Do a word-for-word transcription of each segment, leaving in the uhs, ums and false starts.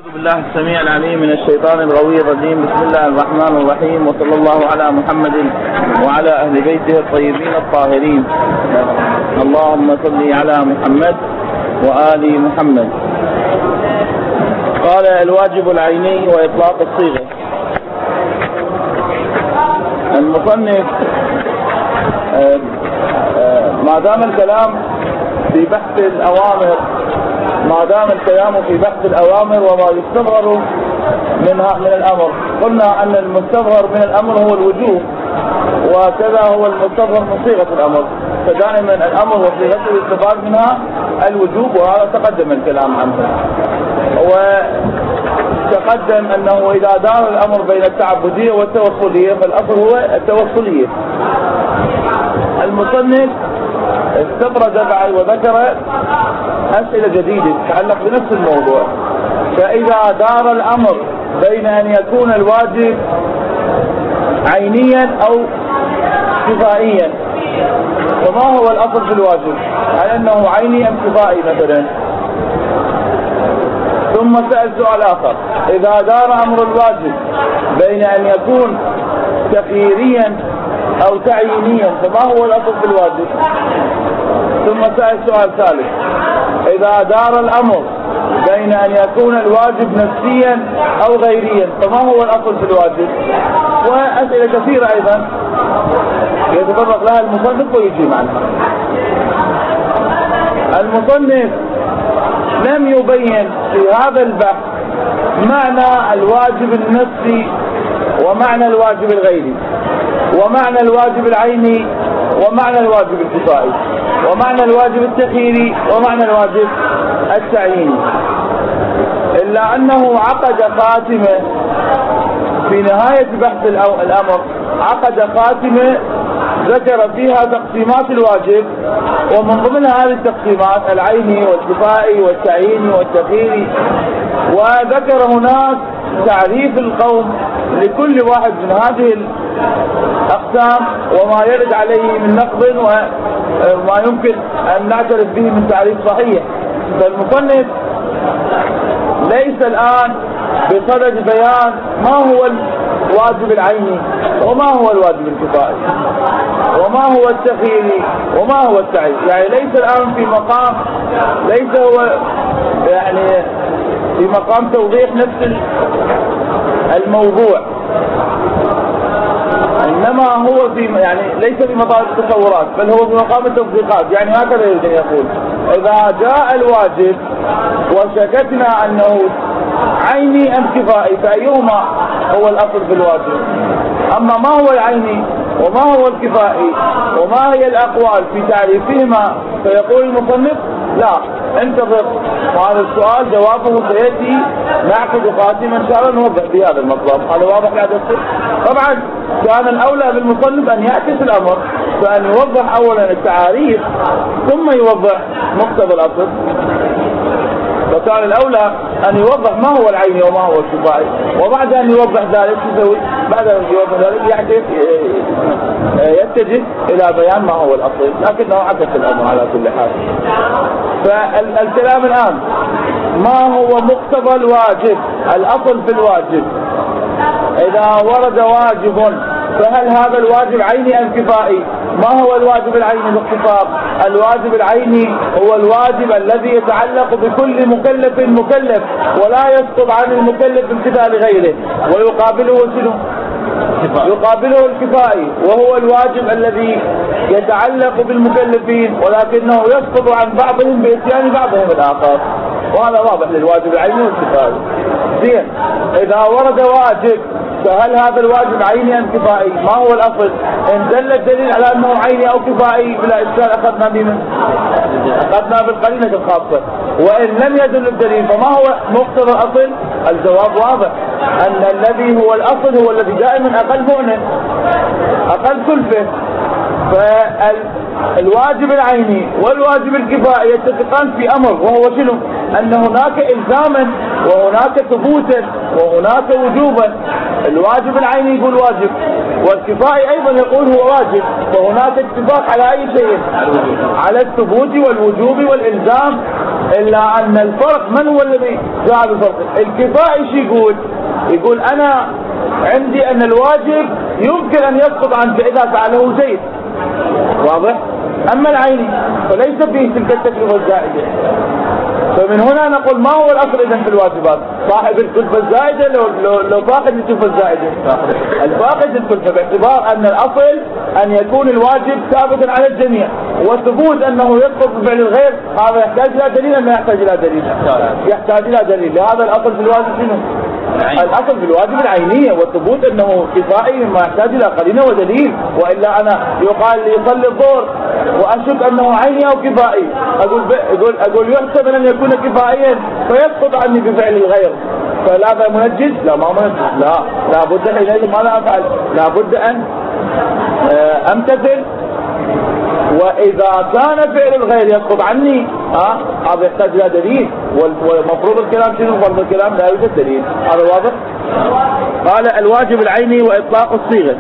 أعوذ بالله السميع العليم من الشيطان الغوي الرجيم. بسم الله الرحمن الرحيم، وصلى الله على محمد وعلى أهل بيته الطيبين الطاهرين. اللهم صل على محمد وآل محمد. قال الواجب العيني وإطلاق الصيغة. المصنف ما دام الكلام في بحث الأوامر ما دام الكلام في بحث الأوامر وما يستظهر منها من الأمر، قلنا أن المستظهر من الأمر هو الوجوب، وكذا هو المستظهر من صيغة الأمر، فدائما الأمر وصيغته يستفاد منها الوجوب، وهذا تقدم الكلام عنه. وتقدم أنه إذا دار الأمر بين التعبدية والتوصلية فالأصل هو التوصلية. المصنف استطرد بعد وذكر أسئلة جديدة تتعلق بنفس الموضوع. فإذا دار الأمر بين أن يكون الواجب عينيا أو كفائيا، فما هو الأصل في الواجب؟ هل أنه عيني أم كفائي مثلا؟ ثم سأل سؤال آخر: إذا دار أمر الواجب بين أن يكون تخييريا أو تعيينيا، فما هو الأصل في الواجب؟ ثم سأل سؤال ثالث: إذا دار الأمر بين أن يكون الواجب نفسيا أو غيريا، فما هو الأصل في الواجب؟ وأسئلة كثيرة أيضا يتطرق لها المصنف ويجيب عنها. المصنف لم يبين في هذا البحث معنى الواجب النفسي ومعنى الواجب الغيري ومعنى الواجب العيني ومعنى الواجب الكفائي ومعنى الواجب التخييري ومعنى الواجب التعييني، إلا أنه عقد خاتمة في نهاية بحث الأمر، عقد خاتمة ذكر فيها تقسيمات الواجب، ومن ضمن هذه التقسيمات العيني والكفائي والتعييني والتخييري، وذكر هناك تعريف القوم لكل واحد من هذه الأقسام وما يرد عليه من نقض وما يمكن أن نعترف به من تعريف صحيح. فالمصنف ليس الآن بصدد بيان ما هو الواجب العيني وما هو الواجب الكفائي وما هو التخييري وما هو التعيين، يعني ليس الآن في مقام ليس هو يعني في مقام توضيح نفس الموضوع، إنما هو في يعني ليس في مقام التصورات، بل هو في مقام التطبيقات. يعني هكذا يريد أن يقول: إذا جاء الواجب وشككنا أنه عيني أم كفائي، فأيهما هو الأصل في الواجب؟ أما ما هو العيني وما هو الكفائي وما هي الأقوال في تعريفهما، فيقول المصنف: لا، انتظر هذا السؤال جوابه سيأتي، نعقد خاتمة إن شاء الله نوضح بهذا المطلب. هذا واضح لهذا السر؟ طبعا كان الأولى بالمصنف أن يعكس الأمر، فأن يوضح أولا التعاريف ثم يوضح مقتضى الأصل، وكان الأولى أن يوضح ما هو العيني وما هو الكفائي، وبعد أن يوضح ذلك يسوي بعد أن يوضح ذلك يعكس يتجه إلى بيان ما هو الأصل، لكنه عكس الأمر على كل حال. فالكلام الآن: ما هو مقتضى الواجب؟ الأصل في الواجب إذا ورد واجب، فهل هذا الواجب عيني أم كفائي؟ ما هو الواجب العيني باختصار؟ الواجب العيني هو الواجب الذي يتعلق بكل مكلف مكلف ولا يسقط عن المكلف امتثال لغيره، ويقابله شنو؟ يقابله الكفائي، وهو الواجب الذي يتعلق بالمكلفين ولكنه يسقط عن بعضهم بإتيان بعضهم الآخر، وهذا واضح للواجب العيني والكفائي. زين، إذا ورد واجب فهل هذا الواجب عيني أم كفائي؟ ما هو الأصل؟ إن دل الدليل على أنه عيني أو كفائي بلا إشكال أخذنا بمن؟ أخذنا بالقرينة الخاصة. وإن لم يدل الدليل فما هو مقتضى الأصل؟ الجواب واضح، أن الذي هو الأصل هو الذي دائما أقل مؤنة أقل كلفة. فالواجب العيني والواجب الكفائي يتفقان في أمر، وهو شنو؟ أن هناك إلزاما وهناك ثبوتا وهناك وجوبا. الواجب العيني يقول واجب، والكفائي أيضا يقول هو واجب، فهناك اتفاق على أي شيء؟ على الثبوت والوجوب والإلزام إلا أن الفرق من هو الذي جاء بالفرق؟ الكفائي شو يقول؟ يقول أنا عندي أن الواجب يمكن أن يسقط عنك إذا فعله زيد، واضح؟ أما العيني فليس فيه تلك التكلفة الزائدة. فمن هنا نقول ما هو الأصل إذن في الواجبات؟ صاحب الكلفة الزائدة لو, لو, لو فاقد الكلفة الزائدة، الفاقد الكلفة، باعتبار أن الأصل أن يكون الواجب ثابتا على الجميع، وثبوت أنه يسقط بفعل الغير هذا يحتاج إلى دليل أم لا يحتاج إلى دليل؟ يحتاج إلى دليل. لهذا الأصل في الواجب شنو؟ الأصل في الواجب العينية، والثبوت أنه كفائي مما يحتاج إلى قرينة ودليل. وإلا أنا يقال لي يصلي الظهر وأشك أنه عيني أو كفائي، أقول أقول أقول يحسب أن يكون كفائيا فيسقط عني بفعل الغير، فلا منجز؟ لا ما منجز، لا لابد حينئذ ماذا أفعل؟ لابد أن أمتثل. وإذا كان فعل الغير يسقط عني ها هذا يحتاج إلى دليل، والمفروض الكلام شنو؟ فرض الكلام لا يوجد دليل. هذا واضح؟ قال الواجب العيني وإطلاق الصيغة.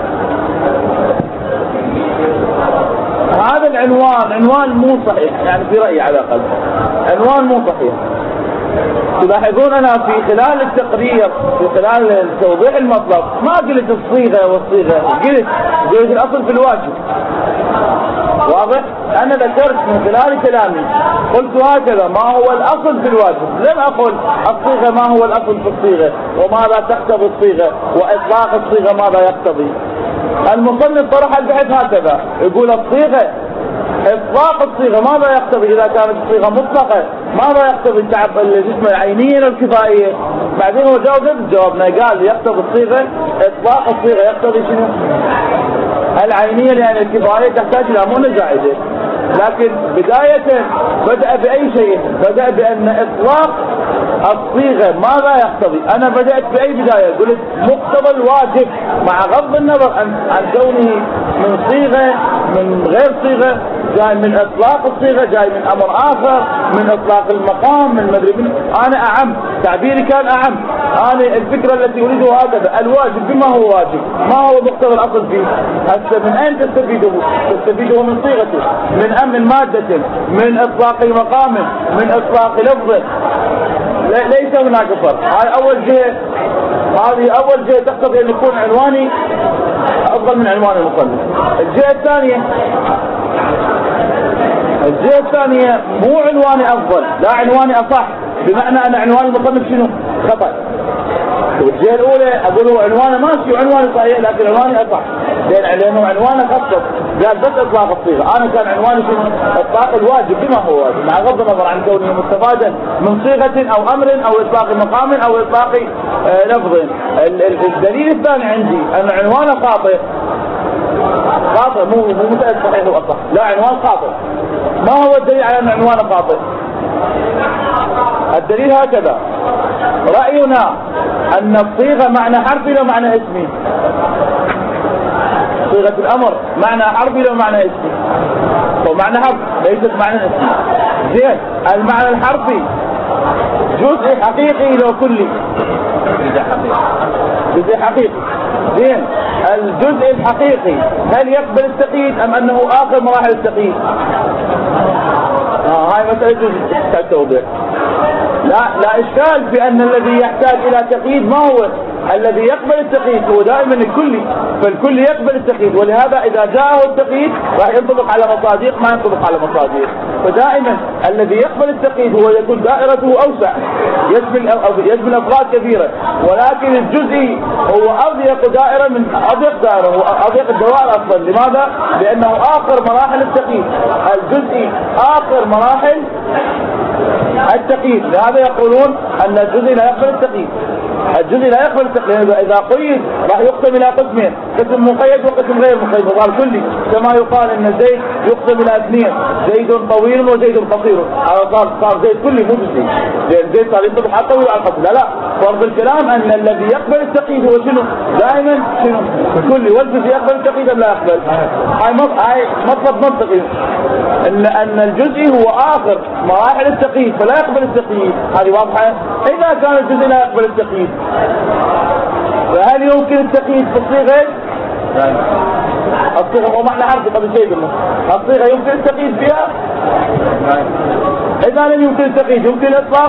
هذا العنوان عنوان مو صحيح، يعني في رأيي على الأقل عنوان مو صحيح. تلاحظون أنا في خلال التقرير في خلال توضيح المطلب ما قلت الصيغة والصيغة، قلت قلت الأصل في الواجب، واضح؟ أنا ذكرت من خلال كلامي قلت هكذا ما هو الأصل في الواجب، لم أقل الصيغة ما هو الأصل في الصيغة وماذا تقتضي الصيغة وإطلاق الصيغة ماذا يقتضي. المصنف طرح البحث هكذا يقول الصيغة إطلاق الصيغة ماذا يقتضي؟ إذا كانت الصيغة مطلقة ماذا يقتضي؟ التعب الجسم العينية والكفائية. بعدين هو جاوب جوابنا قال يقتضي الصيغة إطلاق الصيغة يقتضي شنو؟ العينية، لأن الكفائية تحتاج إلى مؤنة زائدة. لكن بداية بدأ بأي شيء؟ بدأ بأن إطلاق الصيغة ماذا يقتضي؟ أنا بدأت بأي بداية؟ قلت مقتضى الواجب مع غض النظر عن عن كونه من صيغة من غير صيغة، جاي من إطلاق الصيغة، جاي من أمر آخر، من إطلاق المقام، من مدري من. أنا أعم، تعبيري كان أعم. أنا الفكرة التي أريدها هكذا، الواجب بما هو واجب، ما هو مقتضى الأصل فيه؟ هسه من أين تستفيده؟ تستفيده من صيغته، من أم من مادة، من إطلاق مقام، من إطلاق لفظ. ليس هناك فرق. هذه أول جهة، هذه أول جهة تقتضي أن يكون عنواني أفضل من عنوان المصنف. الجهة الثانية الجهة الثانية مو عنواني أفضل، لا عنواني أصح، بمعنى أن عنوان المصنف شنو؟ خطأ. والجهة الأولى أقول هو عنوانه ماشي وعنوانه صحيح، لكن عنواني أصح، لأنه عنوانه خطأ، قال بس إطلاق الصيغة. أنا كان عنواني شنو؟ إطلاق الواجب بما هو واجب، مع غض النظر عن كونه مستفادا من صيغة أو أمر أو إطلاق مقام أو إطلاق آه لفظ. الدليل الثاني عندي أن عنوانه خاطئ، خاطئ مو مو مسألة صحيح وأصح، لا عنوان خاطئ. ما هو الدليل على أن عنوانه خاطئ؟ الدليل هكذا: رأينا أن الصيغة معنى حرفي لو معنى اسمي. صيغة الأمر معنى حرفي لو معنى اسمي، ومعنى حرف ليست معنى اسمي. زين، المعنى الحرفي جزء حقيقي لو كلي؟ جزء حقيقي. زين، الجزء الحقيقي هل يقبل التقييد أم أنه آخر مراحل التقييد؟ آه هاي مسألة تحتاج توضيح. لا لا إشكال في أن الذي يحتاج إلى تقييد ما هو الذي يقبل التقييد، هو دائما الكلي، فالكل يقبل التقييد، ولهذا إذا جاءه التقييد راح ينطبق على مصادق ما ينطبق على مصادق. فدائما الذي يقبل التقييد هو يكون دائرته أوسع، يشمل يشمل أفراد كثيرة، ولكن الجزئي هو أضيق دائرة من أضيق دائرة، هو أضيق الدوائر أصلا. لماذا؟ لأنه آخر مراحل التقييد. الجزئي آخر مراحل التقييد، لهذا يقولون أن الجزئي لا يقبل التقييد. الجزئي لا يقبل التقييد، إذا قيد راح يقسم إلى قسمين، قسم مقيد وقسم غير مقيد، وقال كلي، كما يقال أن زيد يقسم إلى اثنين، زيد طويل وزيد قصير. هذا صار صار زيد كلي مو جزئي، لأن زيد صار ينطبق على الطويل وعلى القصير. لا لا، فرض الكلام أن الذي يقبل التقييد هو شنو؟ دائما شنو؟ كلي، والجزئي يقبل التقييد أم لا يقبل؟ هاي هاي مطلب منطقي، أن أن الجزئي هو آخر مراحل التقييد فلا يقبل التقييد. هذه واضحة؟ إذا كان الجزئي لا يقبل التقييد، فهل يمكن التقييد في الصيغة؟ الصيغة هو معنى حرفي قبل شيء قلنا، الصيغة يمكن التقييد فيها؟ إذا لم يمكن التقييد يمكن الإطلاق؟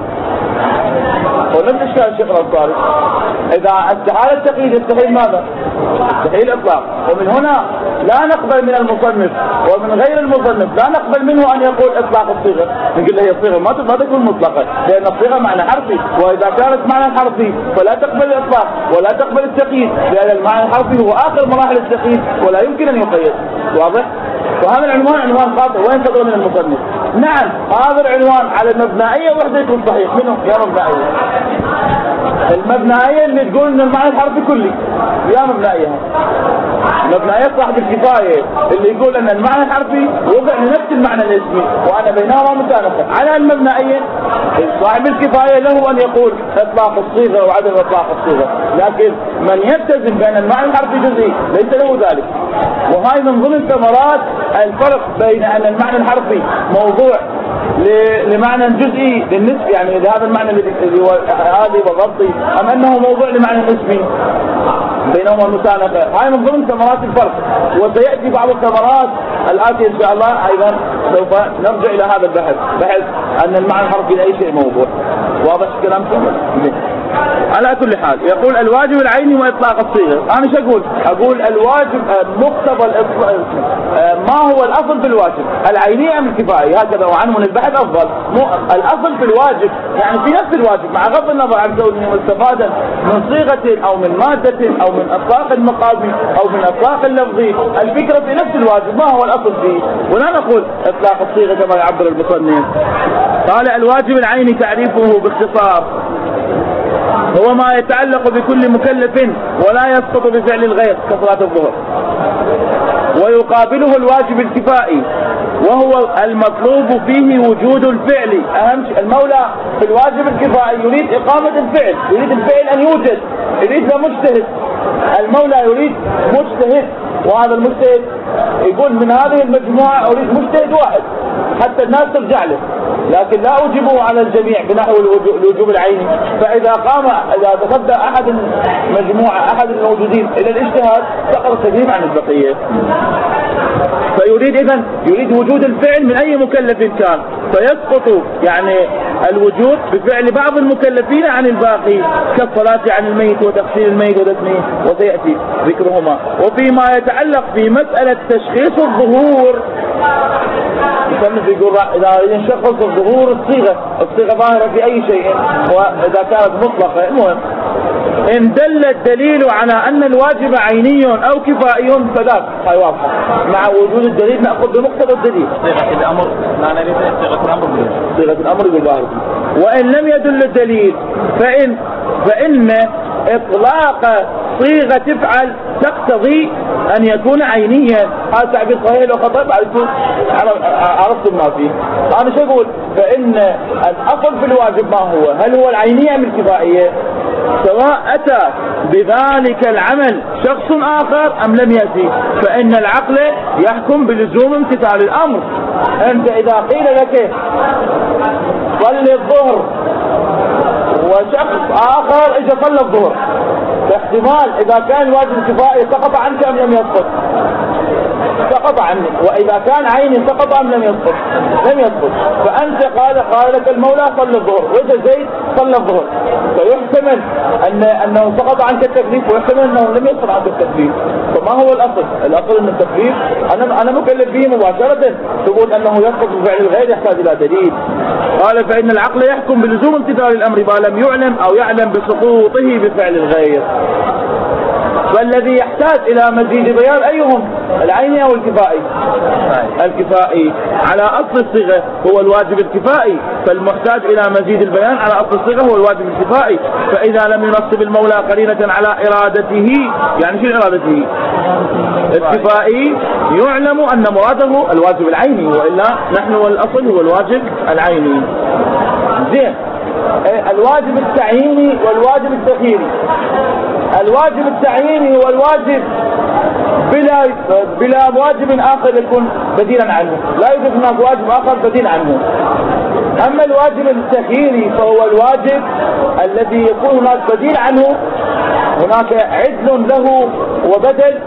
ولم الإشكال الشيخ الأنصاري إذا استحال التقييد يستحيل ماذا؟ يستحيل الإطلاق. ومن هنا لا نقبل من المصنف ومن غير المصنف لا نقبل منه أن يقول إطلاق الصيغة، نقول هي الصيغة ما ما تكون مطلقة، لأن الصيغة معنى حرفي، وإذا كانت معنى حرفي فلا تقبل الإطلاق ولا تقبل التقييد، لأن المعنى الحرفي هو آخر مراحل التقييد ولا يمكن أن يقيد. واضح؟ وهذا العنوان عنوان خاطئ. وين فضل من المصنف؟ نعم هذا العنوان على المبنائية وحده يكون صحيح. منه يا مبنائية؟ المبنائية اللي تقول ان المعنى الحرفي كلي، يا مبنائية؟ مبنائية صاحب الكفاية اللي يقول ان المعنى الحرفي وضع لنفس المعنى الاسمي وأنا بينهما متناقض. على المبنائية صاحب الكفاية له ان يقول اطلاق الصيغة وعدم اطلاق الصيغة، لكن من يلتزم بان المعنى الحرفي جزئي ليس له ذلك. وهاي من ضمن ثمرات الفرق بين ان المعنى الحرفي موضوع لمعنى جزئي للنسبي، يعني لهذا المعنى اللي هو هذه وضبطي، ام انه موضوع لمعنى اسمي بينهما المسانقة. هاي من ضمن ثمرات الفرق، وسيأتي بعض الثمرات الآتية إن شاء الله أيضا سوف نرجع إلى هذا البحث، بحث أن المعنى الحرفي لأي شيء موضوع. واضح الكلام؟ على كل حال يقول الواجب العيني وإطلاق الصيغة. أنا شو أقول؟ أقول الواجب مقتضى ما هو الأصل في الواجب العيني أم الكفائي، هكذا وعنون البحث أفضل. الأصل في الواجب يعني في نفس الواجب مع غض النظر عن كونه مستفادا من صيغة أو من مادة أو من إطلاق المقامي أو من إطلاق اللفظي، الفكرة في نفس الواجب ما هو الأصل فيه، ولا نقول إطلاق الصيغة كما يعبر المصنف. قال الواجب العيني تعريفه باختصار هو ما يتعلق بكل مكلف ولا يسقط بفعل الغير كصلاة الظهر، ويقابله الواجب الكفائي وهو المطلوب فيه وجود الفعل. أهم شيء المولى في الواجب الكفائي يريد إقامة الفعل، يريد الفعل أن يوجد، يريد مجتهد. المولى يريد مجتهد، وهذا المجتهد يقول من هذه المجموعة أريد مجتهد واحد حتى الناس ترجع له، لكن لا أوجبه على الجميع بنحو الوجوب العيني. فإذا قام إذا تصدى أحد المجموعة أحد الموجودين إلى الاجتهاد سقط التكليف عن البقية. فيريد إذن يريد وجود الفعل من أي مكلف كان، فيسقط يعني الوجود بفعل بعض المكلفين عن الباقي كالصلاة عن الميت وتغسيل الميت ودفنه، وسيأتي ذكرهما. وفيما يتعلق في مسألة تشخيص الظهور المصنف يقول إذا ينشخص الظهور الصيغة، الصيغة ظاهرة في أي شيء وإذا كانت مطلقة. المهم إن دل الدليل على أن الواجب عيني أو كفائي فذاك هاي واضحة، مع وجود الدليل نأخذ بمقتضى الدليل. صيغة الأمر معنى صيغة الأمر صيغة الأمر يقول ظاهرة. وإن لم يدل الدليل فإن فإن إطلاق صيغة تفعل تقتضي أن يكون عينيا. هذا تعبير صحيح لو خطأ بعرفتم عرفتم ما فيه. أنا شو أقول؟ فإن الأصل في الواجب ما هو؟ هل هو العينية أم الكفائية؟ سواء أتى بذلك العمل شخص آخر أم لم يأتي، فإن العقل يحكم بلزوم امتثال الأمر. أنت إذا قيل لك صل الظهر وشخص آخر إجا صلى الظهر، باحتمال إذا كان الواجب الكفائي سقط عنك أم لم يسقط؟ سقط عنك. وإذا كان عيني سقط أم لم يسقط؟ لم يسقط. فأنت قال قال لك المولى صلى الظهر وإذا زيد صلى الظهر، فيحتمل أن أنه سقط عنك التكليف ويحتمل أنه لم يسقط عنك التكليف. فما هو الأصل؟ الأصل أن التكليف أنا أنا مكلف به مباشرة، ثبوت أنه يسقط بفعل الغير يحتاج إلى دليل. قال فإن العقل يحكم بلزوم امتثال الأمر ما لم يعلم أو يعلم بسقوطه بفعل الغير. فالذي يحتاج إلى مزيد بيان أيهم العيني أو الكفائي؟ الكفائي على أصل الصيغة هو الواجب الكفائي، فالمحتاج إلى مزيد البيان على أصل الصيغة هو الواجب الكفائي. فإذا لم ينصب المولى قرينة على إرادته، يعني شو إرادته؟ الكفائي يعلم أن مراده الواجب العيني، وإلا نحن والأصل هو الواجب العيني. زين، الواجب التعييني والواجب التخييري. الواجب التعييني هو الواجب بلا بلا واجب آخر يكون بديلا عنه، لا يوجد هناك واجب آخر بديل عنه. أما الواجب التخييري فهو الواجب الذي يكون هناك بديل عنه، هناك عدل له وبدل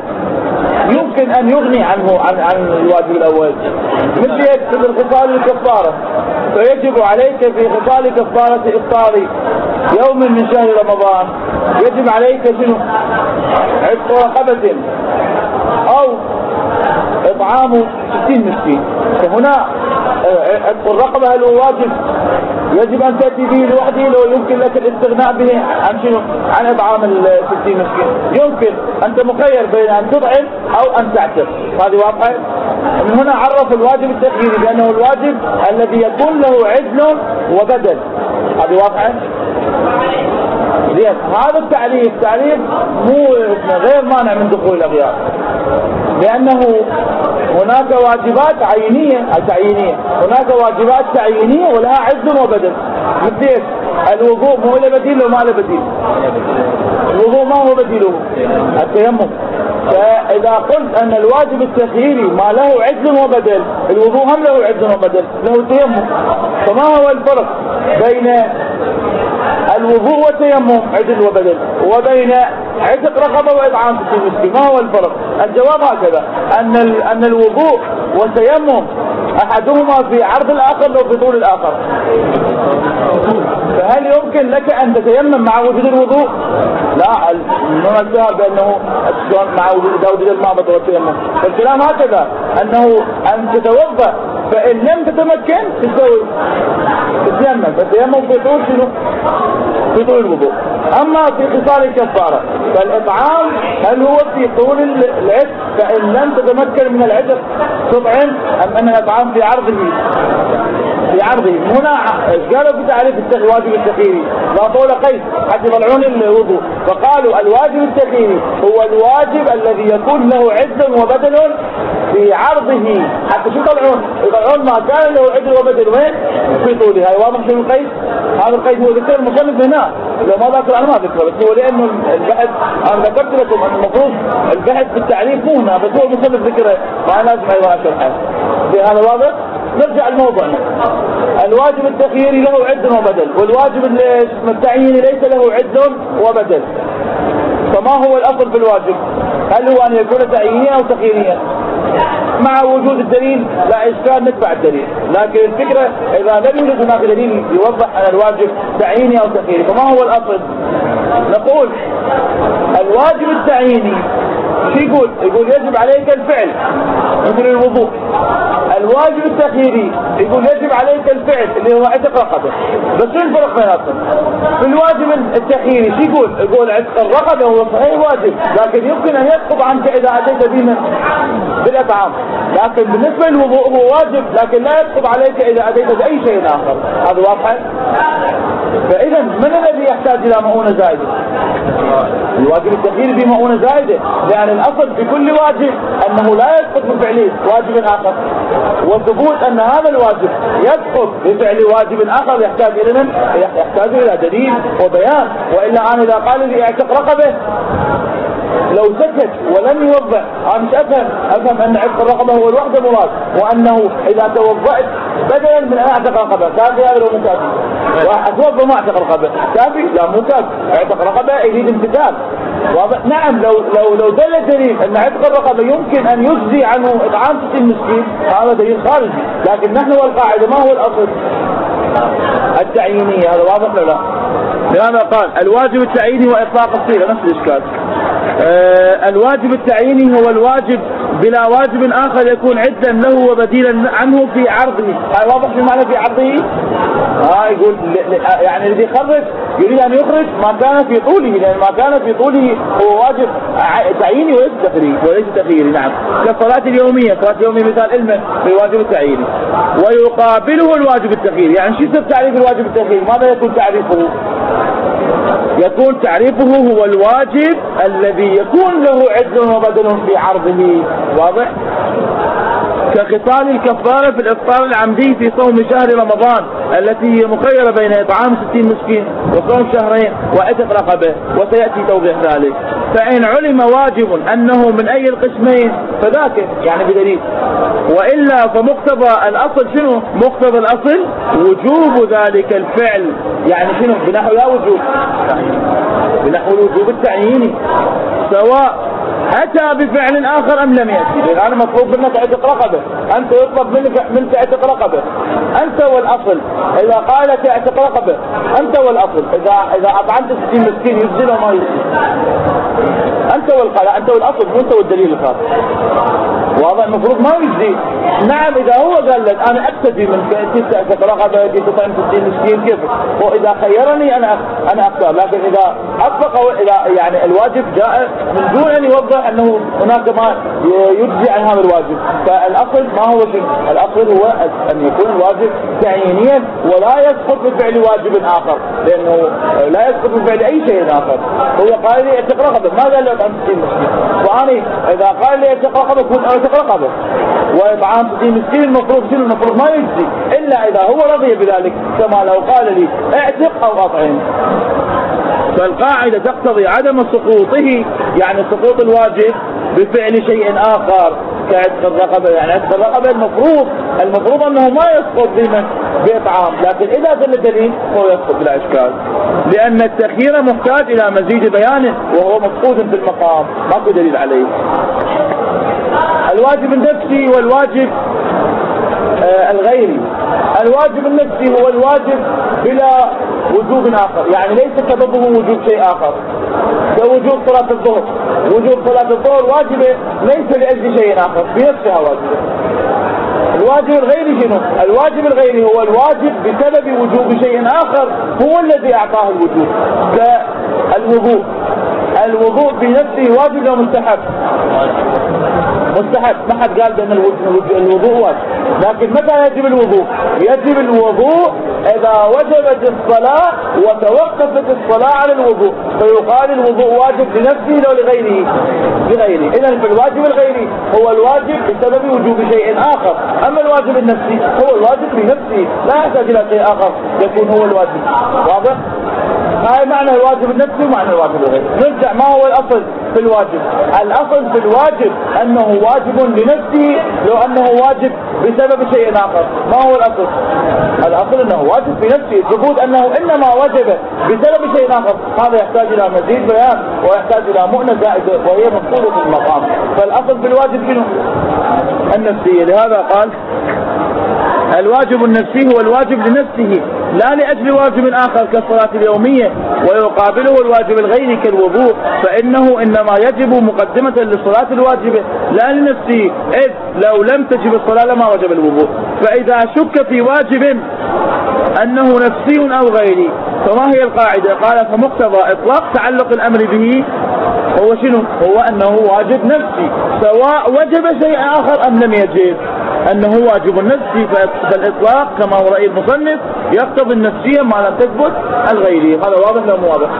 يمكن أن يغني عنه عن عن الواجب الأول، مثل مثل الخصال الكفارة. فيجب عليك في خصال كفارة إفطار يوم من شهر رمضان يجب عليك شنو؟ عتق رقبة أو إطعام ستين مسكين. فهنا عتق الرقبة هل هو واجب يجب أن تأتي به لوحده لو يمكن لك الاستغناء به عن شنو؟ عن إطعام الستين مسكين؟ يمكن، أنت مخير بين أن تطعم أو أن تعتق. هذه واقعة. من هنا عرف الواجب التخييري بأنه الواجب الذي يكون له عدل وبدل. هذه واقعة. زين، هذا التعريف تعريف مو غير مانع من دخول الأغيار، لأنه هناك واجبات عينية تعيينية، هناك واجبات تعيينية ولها عدل وبدل. مثل الوضوء مو له بديل وما له بديل. الوضوء ما هو بديله؟ التيمم. فإذا قلت أن الواجب التخييري ما له عدل وبدل، الوضوء هم له عدل وبدل، له التيمم. فما هو الفرق بين الوضوء والتيمم عدل وبدل وبين عتق رقبة وإطعام ستين مسكين؟ ما هو الفرق؟ الجواب هكذا، أن أن الوضوء والتيمم أحدهما في عرض الآخر لو في طول الآخر. فهل يمكن لك أن تتيمم مع وجود الوضوء؟ لا، من الشهر بأنه مع وجود الماء بطل التيمم. فالكلام هكذا، أنه أن تتوضأ فإن لم تتمكن تسوي تتيمم. فالتيمم في طول شنو؟ في طول الوضوء. أما في خصال الكفارة فالإطعام هل هو في طول العتق فإن لم تتمكن من العتق تطعم، أم أن الإطعام في عرضه؟ في عرضه. هنا قالوا في تعريف الواجب التخييري لا طول قيس حتى يطلعون الوضوء، فقالوا الواجب التخييري هو الواجب الذي يكون له عدل وبدل في عرضه. حتى شو يطلعون؟ يطلعون ما كان له عدل وبدل وين؟ في طوله. هاي واضح شنو القيس؟ هذا القيس هو ذكر المصنف هنا، لو ما ذكر انا ما ذكره، بس هو لانه البحث انا ذكرت لكم ان المفروض البحث في التعريف مو هنا، بس هو المصنف ذكره فانا لازم ايضا اشرحه. هذا واضح؟ نرجع لموضوعنا. الواجب التخييري له عدل وبدل، والواجب التعييني ليس له عدل وبدل. فما هو الأصل في الواجب؟ هل هو أن يكون تعيينيا أو تخييريا؟ مع وجود الدليل لا إشكال نتبع الدليل، لكن الفكرة إذا لم يوجد هناك دليل يوضح أن الواجب تعييني أو تخييري، فما هو الأصل؟ نقول الواجب التعييني شو يقول؟ يقول يجب عليك الفعل مثل الوضوء. الواجب التخييري يقول يجب عليك الفعل اللي هو عتق رقبه. بس شو الفرق بيناتهم؟ في الواجب التخييري شو يقول؟ يقول عتق الرقبه هو صحيح واجب، لكن يمكن ان يسقط عنك اذا اتيت به بالاطعام. لكن بالنسبه للوضوء هو واجب لكن لا يسقط عليك اذا اتيت باي شيء اخر. هذا واضح؟ فاذا من الذي يحتاج الى مؤونه زائده؟ الواجب التخييري به مؤونه زائده، لان الاصل في كل واجب انه لا يسقط بفعله واجب اخر، وثبوت ان هذا الواجب يسقط بفعل واجب اخر يحتاج الى من؟ يحتاج الى دليل وبيان. والا انا اذا قال لي اعتق رقبه لو سكت ولم يوضح انا مش افهم، افهم ان عتق الرقبه هو الوحده مراد، وانه اذا توضأت بدلا من ان اعتق رقبه كافي هذا لو مو كافي. اتوضا ما اعتق رقبه كافي؟ لا مو كافي، اعتق رقبه يريد امتثال. واضح؟ نعم، لو لو لو دل دليل ان عتق الرقبه يمكن ان يجزي عنه اطعام ستين مسكين هذا دليل خارجي، لكن نحن والقاعده ما هو الاصل؟ التعيينيه. هذا واضح ولا لا؟ لهذا قال الواجب التعييني واطلاق الصيغه نفس الاشكال. آه الواجب التعييني هو الواجب بلا واجب آخر يكون عدلا له وبديلا عنه في عرضه. هاي واضح في معنى في عرضه؟ ها آه يقول يعني الذي يخرج يريد أن يخرج ما كان في طوله، لأن ما كان في طوله هو واجب تعييني وليس تخييري وليس تخييري. نعم، كالصلاة اليومية، صلاة اليومية مثال علمه في الواجب التعييني، ويقابله الواجب التخييري. يعني شو يصير تعريف الواجب التخييري؟ ماذا يكون تعريفه؟ يكون تعريفه هو الواجب الذي يكون له عدل وبدل في عرضه. واضح؟ كقتال الكفارة في الإفطار العمدي في صوم شهر رمضان التي هي مخيرة بين إطعام ستين مسكين وصوم شهرين وعتق رقبة، وسيأتي توضيح ذلك. فإن علم واجب أنه من أي القسمين فذاك يعني بدليل، وإلا فمقتضى الأصل شنو؟ مقتضى الأصل وجوب ذلك الفعل. يعني شنو؟ بنحو لا وجوب، بنحو الوجوب التعييني، سواء أتى بفعل آخر أم لم يأتي؟ لأن أنا مطلوب منك اعتق رقبة، أنت يطلب منك منك اعتق رقبة، أنت والأصل. إذا قالت اعتق رقبة أنت والأصل، إذا إذا أطعمت ستين مسكين يجزي وما يجزي؟ أنت والقلع، أنت والأصل مو أنت والدليل الخاص. واضح؟ المفروض ما يجزي. نعم إذا هو قال لك أنا أقتدي من كيف تعتق رقبة كيف تطعم ستين مسكين كيف، وإذا خيرني أنا أنا أختار. لكن إذا أطلق إذا يعني الواجب جاء من دون أن يوضح أنه هناك ما يجزي عن هذا الواجب، فالأصل ما هو شيء، الأصل هو أن يكون الواجب تعيينيا ولا يسقط بفعل واجب آخر، لأنه لا يسقط بفعل أي شيء آخر. هو قال لي اعتق رقبة، ما قال لي أطعم ستين مسكين، وأنا إذا قال لي اعتق رقبة كنت اعتق رقبة، وإطعام ستين مسكين المفروض شنو؟ المفروض ما يجزي إلا إذا هو رضي بذلك، كما لو قال لي اعتق أو أطعم. فالقاعدة تقتضي عدم سقوطه، يعني سقوط الواجب بفعل شيء آخر كعتق الرقبة. يعني عتق الرقبة المفروض المفروض أنه ما يسقط بمن بإطعام، لكن إذا دل الدليل هو يسقط بلا إشكال، لأن التأخير محتاج إلى مزيد بيانه وهو مفقود في المقام، ماكو دليل عليه. الواجب النفسي والواجب آه الغيري. الواجب النفسي هو الواجب بلا وجوب آخر، يعني ليس سببه وجوب شيء آخر، كوجوب صلاة الظهر. وجوب صلاة الظهر واجبة ليس لأجل شيء آخر، بنفسها واجبة. الواجب الغيري شنو؟ الواجب الغيري هو الواجب بسبب وجوب شيء آخر هو الذي أعطاه الوجوب، كالوضوء. الوضوء بنفسه واجب أو مستحب؟ مستحب. ما حد قال بأن الوضوء واجب، لكن متى يجب الوضوء؟ يجب الوضوء إذا وجبت الصلاة وتوقفت الصلاة على الوضوء، فيقال الوضوء واجب لنفسه لو لغيره بغيره. إذن فالواجب الغيري هو الواجب بسبب وجوب شيء آخر، أما الواجب النفسي هو الواجب بنفسه لا يحتاج إلى شيء آخر يكون هو الواجب. واضح؟ هاي معنى الواجب النفسي ومعنى الواجب الغيري. نرجع، ما هو الأصل في الواجب؟ الأصل في الواجب أنه واجب لنفسه لو أنه واجب بسبب شيء آخر. ما هو الأصل؟ الأصل أنه واجب بنفسه، ثبوت أنه إنما وجب بسبب شيء آخر هذا يحتاج إلى مزيد بيان ويحتاج إلى مؤنة زائدة وهي مفقودة في المقام. فالأصل في الواجب شنو؟ النفسية. لهذا قال الواجب النفسي هو الواجب لنفسه لا لأجل واجب آخر كالصلاة اليومية، ويقابله الواجب الغيري كالوضوء، فإنه إنما يجب مقدمة للصلاة الواجبة لا لنفسه، إذ لو لم تجب الصلاة لما وجب الوضوء. فإذا شك في واجب أنه نفسي أو غيري فما هي القاعدة؟ قال فمقتضى إطلاق تعلق الأمر به هو شنو؟ هو أنه واجب نفسي سواء وجب شيء آخر أم لم يجب، أنه واجب نفسي. فالإطلاق كما هو رأي المصنف يقتضي النفسية ما لم تثبت الغيري. هذا واضح ولا مو واضح؟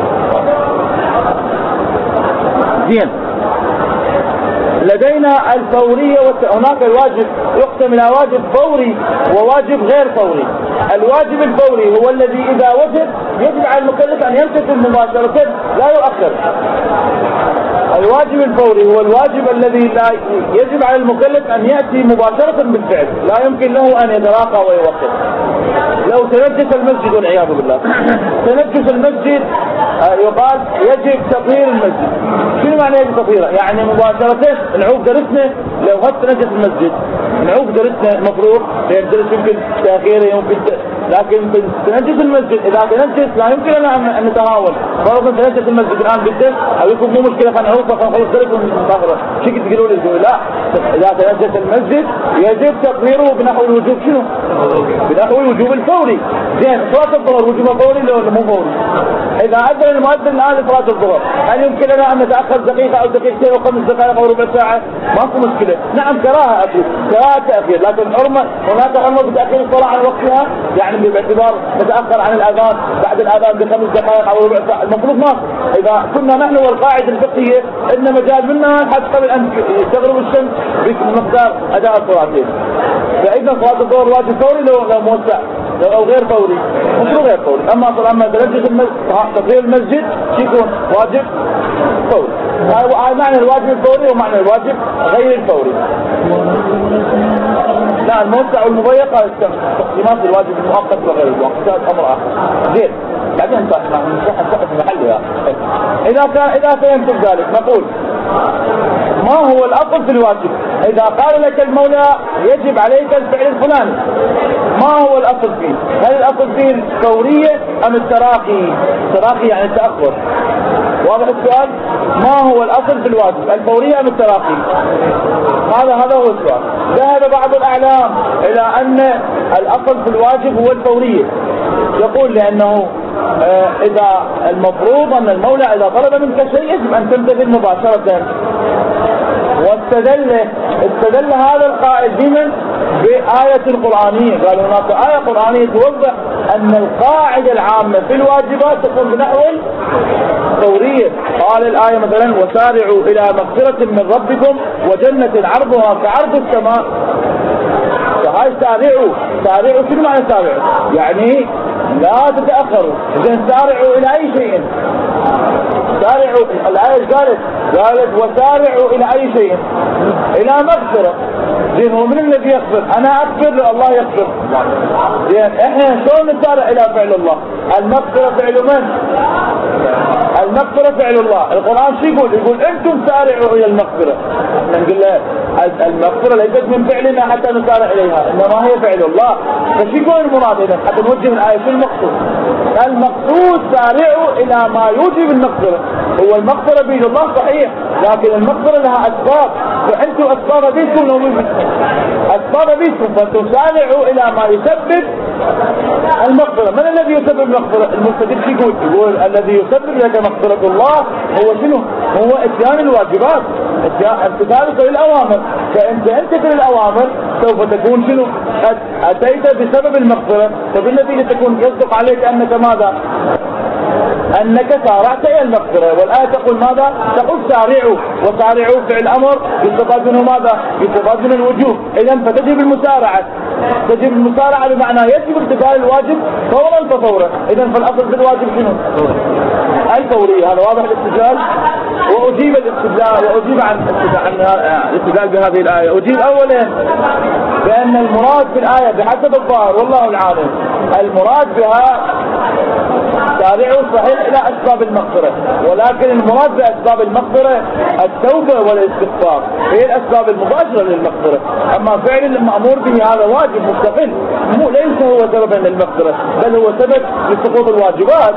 زين. لدينا الفورية والت... هناك الواجب يقسم إلى واجب فوري وواجب غير فوري. الواجب الفوري هو الذي إذا وجب يجب على المكلف أن يمتثل مباشرة لا يؤخر. الواجب الفوري هو الواجب الذي لا يجب على المكلف أن يأتي مباشرة بالفعل، لا يمكن له أن يتراخى ويوقف. لو تنجس المسجد والعياذ بالله، تنجس المسجد يقال يجب تطهير المسجد. شنو معنى يجب تطهيره؟ يعني مباشرة نعوف درسنا لو هد تنجس المسجد، نعوف درسنا المفروض لأن درس يمكن تأخيره يمكن ت... لكن تنجس المسجد إذا تنجس لا يمكن لنا أن نتهاون. فرضا تنجس المسجد الآن بالدرس أو يكون مو مشكلة خلينا نعوفه خلينا نخلص درس ونتأخره. شو تقولوا لي؟ لا، إذا تنجس المسجد يجب تطهيره بنحو الوجوب. شنو؟ بنحو الوجوب الفوري. زين، صلاة الظهر وجوبها فوري ولا مو فوري؟ إذا أذن المؤذن الآن صلاة الظهر هل يمكن لنا أن نتأخر دقيقة أو دقيقتين أو خمس دقائق أو ربع ساعة؟ ماكو مشكلة. نعم كراهة أكيد، كراهة تأخير، لكن حرمة هناك حرمة بتأخير الصلاة عن وقتها، يعني باعتبار نتأخر عن الأذان بعد الأذان بخمس دقائق أو ربع ساعة. المفروض ما إذا كنا نحن والقاعدة الفقهية إن مجال منا حتى قبل أن تغرب الشمس بمقدار أداء الصلاتين. فإذا صلاة الظهر واجب فوري لو موسع أو غير فوري؟ مفروض غير فوري. أما صلاة أما تنجس تطهير المسجد يكون واجب فوري. هذا معنى الواجب الفوري ومعنى الواجب غير الفوري. لا، الموسع والمضيق تقسيمات الواجب المؤقت وغير المؤقت هذا أمر آخر. زين، بعدين نصحح في محلها. إذا كان إذا فهمتم ذلك نقول ما هو الأصل في الواجب؟ إذا قال لك المولى يجب عليك الفعل الفلاني، ما هو الأصل فيه؟ هل الأصل فيه الفورية أم التراخي؟ التراخي يعني التأخر. واضح السؤال؟ ما هو الأصل في الواجب؟ الفورية أم التراخي؟ هذا هذا هو السؤال. ذهب بعض الأعلام إلى أن الأصل في الواجب هو الفورية، يقول لأنه آه إذا المفروض أن المولى إذا طلب منك شيء يجب أن تمتثل مباشرة. واستدل استدل هذا القائل بمن؟ بآية قرآنية. قال هناك آية قرآنية توضح أن القاعدة العامة في الواجبات تكون بنحو الفورية. قال الآية مثلا وسارعوا إلى مغفرة من ربكم وجنة عرضها كعرض السماء. فهاي سارعوا، سارعوا شنو معنى سارعوا؟ يعني لا تتأخروا. إذن سارعوا إلى أي شيء؟ سارعوا، الآية قالت قالت وسارعوا إلى أي شيء؟ إلى مغفرة. زين هو من الذي يغفر؟ أنا أغفر الله يغفر. زين إحنا شلون نسارع إلى فعل الله؟ المغفرة فعل من؟ المغفرة فعل الله. القرآن شو يقول؟ يقول أنتم سارعوا إلى المغفرة. نقول له المغفرة ليست من فعلنا حتى نسارع إليها، إنما هي فعل الله. فشو يقول المراد إذا حتى نوجه الآية؟ شو المقصود؟ المقصود سارعوا إلى ما يوجب المغفرة. هو المغفرة بيد الله صحيح، لكن المغفرة لها أسباب، فأنتم أسباب بيدكم لو بيدكم أسباب بيدكم، فأنتم سارعوا إلى ما يسبب المغفرة. من الذي يسبب المغفرة؟ المستدل شو يقول؟ يقول الذي يسبب لك مغفرة الله هو شنو؟ هو اتيان الواجبات، امتثالك للأوامر. فأنت امتثل الأوامر سوف تكون شنو؟ قد أتيت بسبب المغفرة، فبالنتيجة تكون يصدق عليك أنك ماذا؟ أنك سارعت إلى المغفرة. والآية تقول ماذا؟ تقول سارعوا، وسارعوا فعل أمر يستفاد منه ماذا؟ يستفاد منه الوجوب. إذن فتجب المسارعة، تجب المسارعة بمعنى يجب امتثال الواجب فورا ففورا. إذن فالأصل في الواجب شنو؟ الفورية. هذا واضح الاستدلال؟ وأجيب الاستدلال وأجيب عن الاستدلال بهذه الآية. أجيب أولا بأن المراد في الآية بحسب الظاهر والله العالم المراد بها سارعوا صحيح إلى أسباب المغفرة، ولكن المراد بأسباب المغفرة التوبة والاستغفار، هي الأسباب المباشرة للمغفرة. أما فعل المأمور به هذا واجب مستقل، مو ليس هو سببا للمغفرة، بل هو سبب لسقوط الواجبات،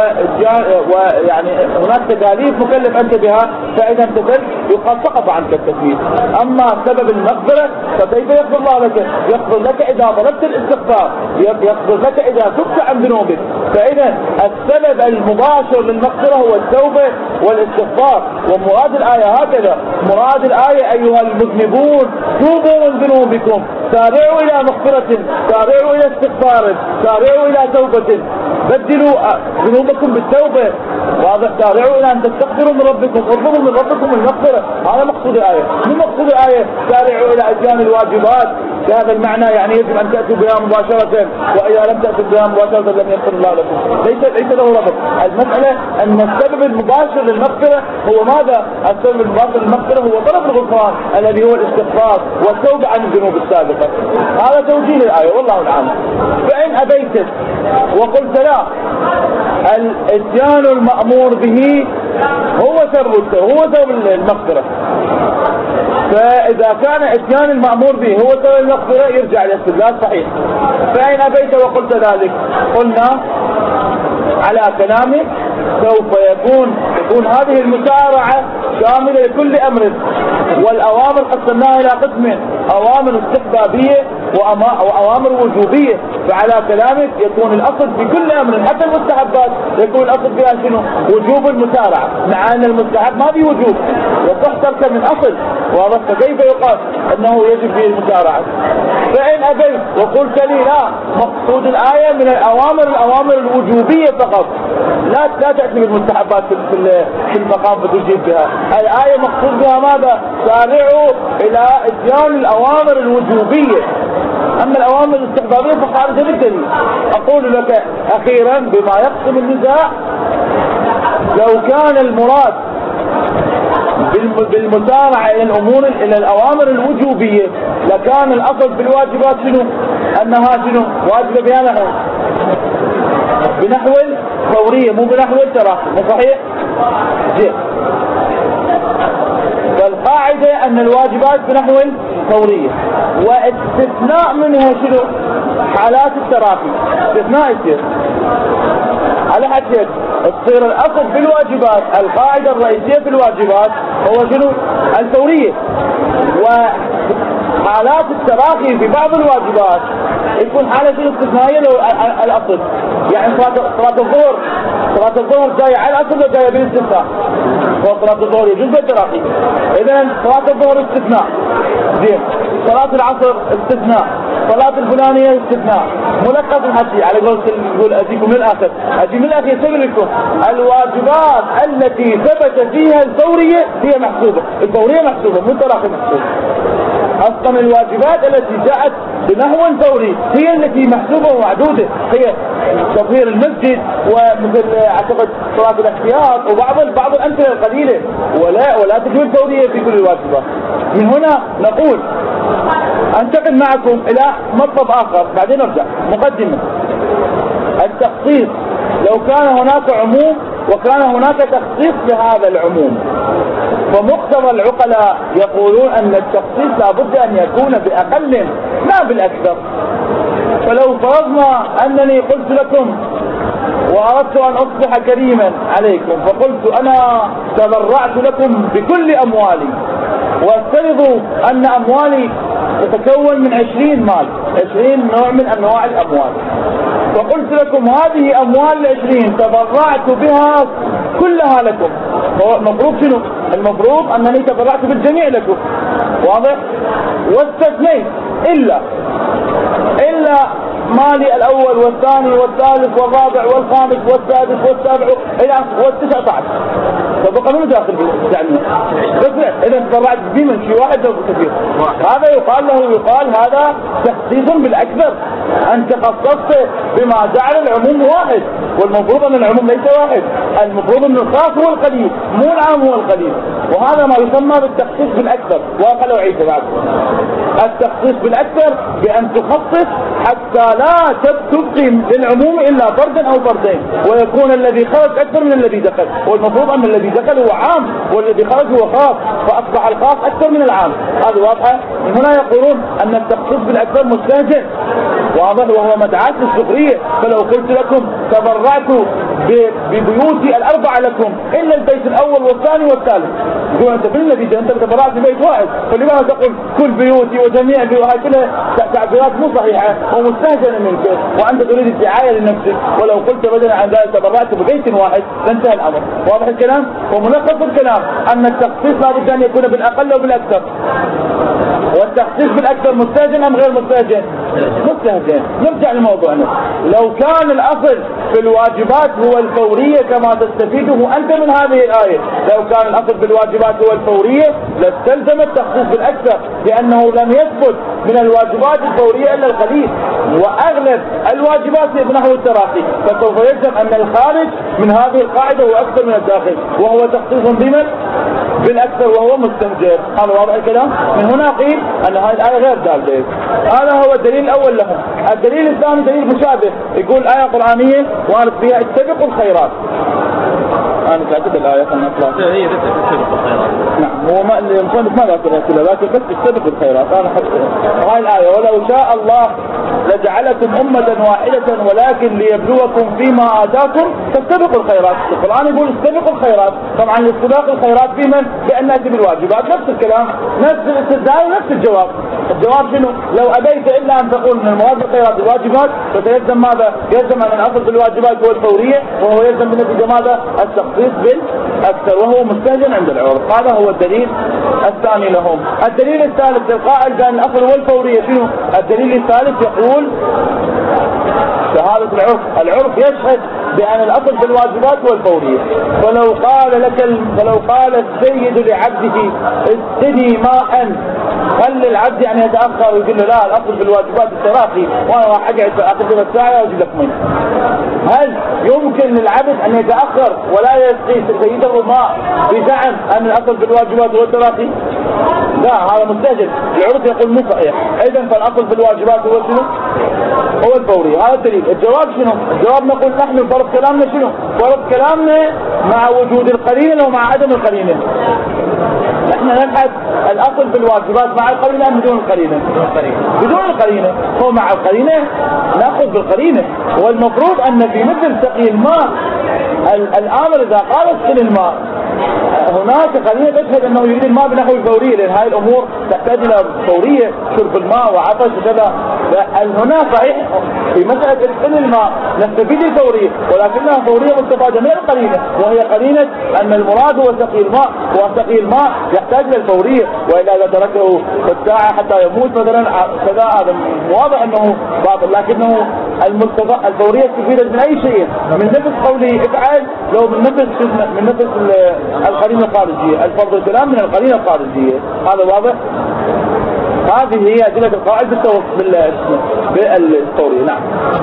ويعني هناك تكاليف مكلف أنت بها، فإذا امتثلت يقال سقط عنك التكليف. أما سبب المغفرة فكيف يغفر الله لك؟ يغفر لك إذا طلبت الاستغفار، يغفر لك إذا تبت عن ذنوبك. فإذا السبب المباشر للمغفرة هو التوبة والاستغفار. ومراد الآية هكذا، مراد الآية أيها المذنبون توبوا من ذنوبكم، سارعوا إلى مغفرة، سارعوا إلى استغفار، سارعوا إلى توبة، بدلوا ذنوبكم بالتوبة. واضح؟ سارعوا إلى أن تستغفروا من ربكم، اطلبوا من ربكم المغفرة. هذا مقصود الآية. من مقصود الآية؟ سارعوا إلى إتيان الواجبات بهذا المعنى، يعني يجب أن تأتوا بها مباشرة، وإذا لم تأتوا بها مباشرة لم يغفر الله لكم. ليس ليس له ربط. المسألة أن السبب المباشر للمغفرة هو ماذا؟ السبب المباشر للمغفرة هو طلب الغفران الذي هو الاستغفار والتوبة عن الذنوب السابقة. هذا توجيه الآية والله العالم. فإن أبيت وقلت لا، الاتيان المأمور به هو سبب هو سبب المغفرة، فإذا كان اتيان المأمور به هو سبب المغفرة يرجع الاستدلال صحيح. فإن أبيت وقلت ذلك قلنا على كلامك سوف يكون تكون هذه المسارعة شاملة لكل أمر، والأوامر قسمناها إلى قسمين: أوامر استحبابية وأوامر وجوبية. فعلى كلامك يكون الأصل في كل أمر حتى المستحبات يكون الأصل فيها شنو؟ وجوب المسارعة، مع أن المستحب ما في وجوب وصح ترك من أصل. واضح؟ فكيف يقال أنه يجب فيه المسارعة؟ فإن أبيت وقلت لي لا، مقصود الآية من الأوامر الأوامر الوجوبية فقط، لا لا تأتي بالمستحبات في في المقام فتجيب بها. الآية مقصود بها ماذا؟ سارعوا إلى إتيان الأوامر الوجوبية، أما الأوامر الاستحبابية فخارجة بالدليل. أقول لك أخيرا بما يقسم النزاع، لو كان المراد بالمسارعة إلى الأمور إلى الأوامر الوجوبية لكان الأصل في الواجبات شنو؟ أنها شنو؟ واجبة بها نحو بنحو الفورية، مو بنحو التراخي. مو صحيح؟ جيد. القاعدة أن الواجبات بنحو الفورية، واستثناء منها شنو؟ حالات التراخي، استثناء يصير على حد تصير الأصل في الواجبات، القاعدة الرئيسية في الواجبات هو شنو؟ الفورية. وحالات التراخي في بعض الواجبات يكون حالة شنو؟ استثنائية لو الأصل، يعني صلاة الظهر صلاة الظهر جاية على الأصل ولا جاية بالاستثناء؟ صلاة الظهر يجوز التراخي، إذا صلاة الظهر استثناء، زين. صلاة العصر استثناء، صلاة الفلانية استثناء، ملخص الحكي على قول يقول أجيكم من الآخر، أجي من الآخر يسوي لكم الواجبات التي ثبت فيها الفورية هي محسوبة، الفورية محسوبة مو التراخي محسوبة. أصلا الواجبات التي جاءت بنحو الفوري هي التي محسوبة ومعدودة، هي تطهير المسجد ومثل اعتقد صلاة الاحتياط وبعض بعض الأمثلة القليلة، ولا ولا تجوز الفورية في كل الواجبات. من هنا نقول انتقل معكم إلى مطلب آخر بعدين نرجع. مقدمة التخصيص، لو كان هناك عموم وكان هناك تخصيص لهذا العموم، فمقتضى العقلاء يقولون أن التخصيص لابد أن يكون بأقل لا بالأكثر. فلو فرضنا أنني قلت لكم وأردت أن أصبح كريما عليكم، فقلت أنا تبرعت لكم بكل أموالي، وافترضوا أن أموالي تتكون من عشرين مال، عشرين نوع من أنواع الأموال، وقلت لكم هذه أموال العشرين تبرعت بها كلها لكم، المفروض شنو؟ المفروض أنني تبرعت بالجميع لكم، واضح؟ واستثنيت إلا إلا مالي الأول والثاني والثالث والرابع والخامس والسادس والسابع إلى والتسعة عشر، فبقى منو داخل بالتعليم؟ إذا تبرعت بمن شيء واحد لو كثير، هذا يقال له يقال هذا تخصيص بالأكثر، أنت خصصت بما جعل العموم واحد، والمفروض أن العموم ليس واحد، المفروض أن الخاص هو القليل مو العام هو القليل، وهذا ما يسمى بالتخصيص بالأكثر. وأقل وعيد بعد التخصيص بالأكثر بأن تخصص حتى لا تبقي للعموم إلا فردا أو فردين، ويكون الذي خرج أكثر من الذي دخل، والمفروض أن الذي دخل هو عام والذي خرج هو خاص، فأصبح الخاص أكثر من العام. هذه واضحة؟ من هنا يقولون أن التخصيص بالأكثر مستهجن، واضح، وهو مدعاة للسخرية. فلو قلت لكم تبرعت ببيوتي الأربعة لكم إلا البيت الأول والثاني والثالث، يقول أنت في النتيجة أنت تبرعت ببيت واحد، فلماذا تقول كل بيوتي وجميع بيوتي؟ هاي كلها تعبيرات مو صحيحة ومستهجنة منك، وأنت تريد الدعاية لنفسك. ولو قلت بدلا عن ذلك تبرعت ببيت واحد لانتهى الأمر. واضح الكلام؟ وملخص الكلام أن التخصيص لابد أن يكون بالأقل وبالأكثر. والتخصيص بالأكثر مستهجن أم غير مستهجن؟ مستهجن. نرجع لموضوعنا. لو كان الأصل في الواجبات هو الفورية كما تستفيده أنت من هذه الآية، لو كان الأصل في الواجبات هو الفورية لاستلزم التخصيص بالأكثر، لأنه لم يثبت من الواجبات الفورية إلا القليل، وأغلب الواجبات نحو التراخي، فسوف يلزم أن الخارج من هذه القاعدة هو أكثر من الداخل، وهو تخصيص بمن؟ بالأكثر، وهو مستهجن. هذا واضح الكلام؟ من هنا قيل أن هذه الآية غير دالة. هذا هو الدليل الأول لهم. الدليل الثاني دليل مشابه، يقول آية قرآنية وارد فيها استبقوا الخيرات. أنا كاتب الآية خلنا نطلع. هي بس استبقوا الخيرات. نعم، هو ما المصنف ما ذكرها كلها، لكن بس استبقوا الخيرات. أنا حط هاي الآية ولو شاء الله لجعلكم أمة واحدة ولكن ليبلوكم فيما آتاكم فاستبقوا الخيرات. القرآن يقول استبقوا الخيرات، طبعا الاستباق الخيرات في من؟ بأن نأتي بالواجبات، نفس الكلام، نفس الاستدعاء ونفس الجواب. الجواب شنو؟ لو أبيت إلا أن تقول من المواد الخيرات الواجبات، فسيلزم ماذا؟ يلزم أن الأصل بالواجبات هو الفورية، وهو يلزم بالنتيجة ماذا؟ التخصيص بالأكثر، وهو مستهجن عند العرف. هذا هو الدليل الثاني لهم. الدليل الثالث للقائل بأن الأصل هو الفورية شنو؟ الدليل الثالث يقول شهادة العرف. العرف يشهد بأن الأصل في الواجبات هو الفورية. فلو قال لك ال... فلو قال السيد لعبده اسقني ماء، خلي العبد يعني يتأخر ويقول له لا الأصل في الواجبات التراخي وأنا راح أقعد آخر ساعة وأجيب لك مي. هل يمكن للعبد أن يتأخر ولا يسقي سيده الماء بزعم أن الأصل في الواجبات هو التراخي؟ لا، هذا مستهجن. العرف يقول مو صحيح. إذن فالأصل في الواجبات هو شنو؟ هو الفوري. هذا الدليل. الجواب شنو؟ الجواب نقول نحن فرض كلامنا شنو؟ فرض كلامنا مع وجود القرينة ومع عدم القرينة. نحن احنا نبحث الاصل في الواجبات مع القرينه ام بدون القرينه؟ بدون القرينه. هو مع القرينه ناخذ بالقرينه. والمفروض ان في مثل سقي الماء الامر اذا قال اسقي الماء هناك قرينه تشهد انه يريد الماء بنحو الفوريه، لان هذه الامور تحتاج الى فوريه، شرب الماء وعطش وكذا. هنا صحيح في مساله اسقي الماء نستفيد الفوريه، ولكنها فوريه مستفاده من القرينه، وهي قرينه ان المراد هو سقي الماء، وسقي الماء يحتاج الى الفوريه، واذا اذا تركه بالساعه حتى يموت مثلا كذا هذا واضح انه باطل. لكنه الفوريه تفيد من اي شيء، من نفس قوله افعل لو من نفس من نفس القرينه الخارجيه، الفرض الكلام من القرينه الخارجيه. هذا واضح. هذه هي أدلة القواعد بالفورية. نعم.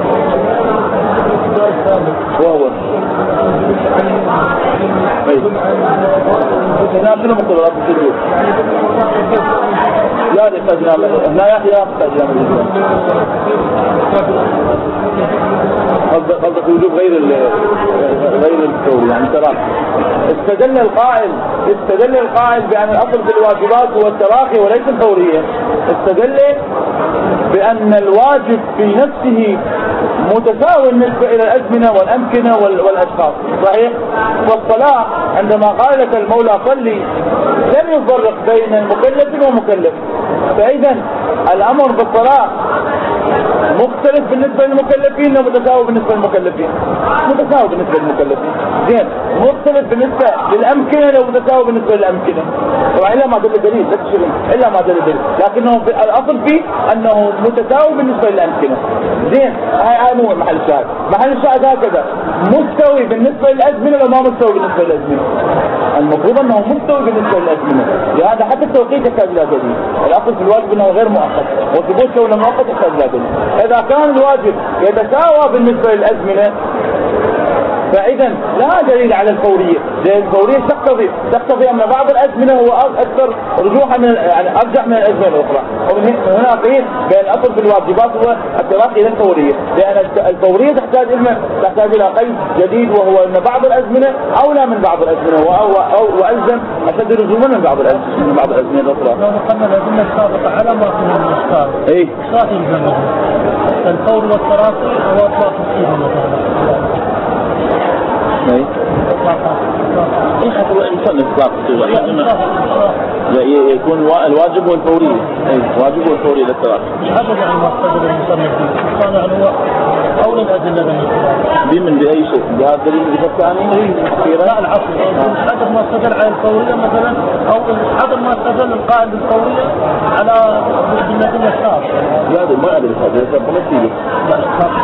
وهو هنا كل مقدرات السجود لا يحتاج لا يحيى يحتاج قصدك وجوب غير غير الفوري يعني تراخي. استدل القائل استدل القائل بأن الأصل في الواجبات هو التراخي وليس الفورية. استدل بأن الواجب في نفسه متساوي بالنسبة إلى الأزمنة والأمكنة والأشخاص. صحيح؟ والصلاة عندما قال لك المولى صلي لم يفرق بين المكلف ومكلف، فإذا الأمر بالصلاة مختلف بالنسبة للمكلفين ومتساوي بالنسبة للمكلفين. متساوي بالنسبة للمكلفين. زين. مختلف بالنسبة للأمكنة ومتساوي بالنسبة للأمكنة. طبعا إلا ما دل دليل لا تشغل إلا ما دل دليل، لكنه في الأصل فيه أنه متساوي بالنسبة للأمكنة. زين. هاي مو محل الشاهد. محل الشاهد هكذا مستوي بالنسبة للأزمنة وما مستوي بالنسبة للأزمنة. المفروض أنه مستوي بالنسبة للأزمنة، لهذا حتى التوقيت يحتاج إلى دليل. الأصل في الواجب أنه غير مؤقت، وثبوت كونه مؤقت يحتاج إلى دليل. إذا كان الواجب يتساوى بالنسبة للأزمنة فإذا لا دليل على الفورية، لأن الفورية تقتضي تقتضي أن بعض الأزمنة هو أكثر رجوحا من يعني أرجح من الأزمنة الأخرى. ومن هنا قيل بأن الأصل في الواجبات هو التراخي إلى الفورية، لأن الفورية تحتاج إلى تحتاج إلى قيد جديد، وهو أن بعض الأزمنة أولى من بعض الأزمنة وألزم أشد لزوما من بعض الأزمنة من بعض الأزمنة الأخرى. لو نقلنا الأدلة السابقة على ما فيه الإشكال. إيه. إشكال يلزمه الفور والتراخي وإطلاق الصيغة مثلا. اي اي حتى الانسان اطلاق يكون الواجب والفوري. اي واجب والفوري للتراخي. هذا يعني ما استدل المصنف فيه كان يعني هو اولى الادله دي من باي شيء بهذا الدليل اللي الثاني لا العصر هذا ما استدل على الفوريه مثلا، او هذا ما استدل القائل بالفوريه على الادله السابقه. هذا ما ادري هذا ثلاثيه لا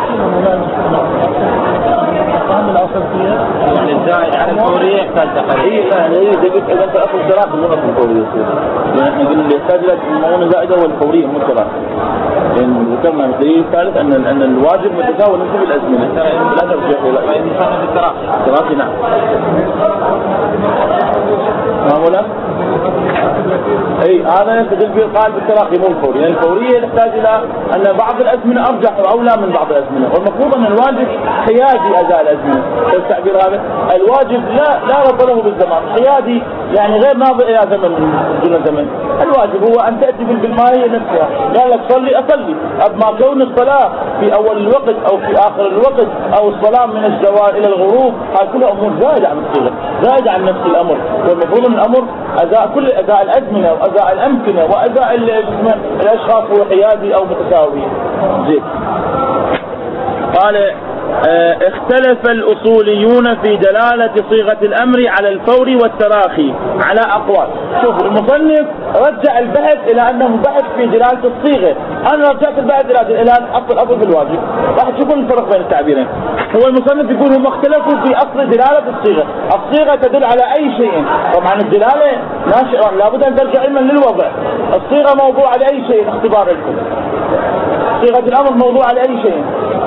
فهم الاصل فيها يعني الزائد على الفوريه يحتاج تقريبا. يعني هي دقيقه اذا انت اصل تراخي مو اصل فوريه يصير، لان احنا قلنا اللي يحتاج لك المعونه زائده هو الفوريه مو التراخي. لان ذكرنا الدليل الثالث ان ان الواجب متساوي نسب الازمنه لا ترجع الى الانسان بالتراخي. التراخي نعم. معموله؟ اي هذا يستدل به القائل بالتراخي مو الفوري، لان الفوريه تحتاج الى ان بعض الازمنه ارجح واولى من بعض الازمنه، والمفروض ان الواجب حيادي اداء الازمنه. التعبير هذا الواجب لا لا ربط له بالزمان، حيادي يعني غير ناظر الى زمن دون زمن. الواجب هو ان تاتي بالماهيه نفسها، قال لك صلي اصلي، اما كون الصلاه في اول الوقت او في اخر الوقت او الصلاه من الزوال الى الغروب هذه كلها امور زائده عن الصيغه، زائده عن نفس الامر. والمفروض ان الامر اداء كل اداء الازمنه واداء الامكنه واداء الاشخاص هو حيادي او متساوي. زين. قال اه اختلف الأصوليون في دلالة صيغة الأمر على الفور والتراخي على أقوال. شوف المصنف رجع البحث إلى أنه بحث في دلالة الصيغة، أنا رجعت البحث إلى إلى أصل أصل في الواجب. راح تشوفون الفرق بين التعبيرين. هو المصنف يقول هم اختلفوا في أصل دلالة الصيغة. الصيغة تدل على أي شيء، طبعا الدلالة ناشئة لابد أن ترجع علما للوضع. الصيغة موضوعة لأي شيء، اختبار لكم. صيغة الأمر موضوعة لأي شيء.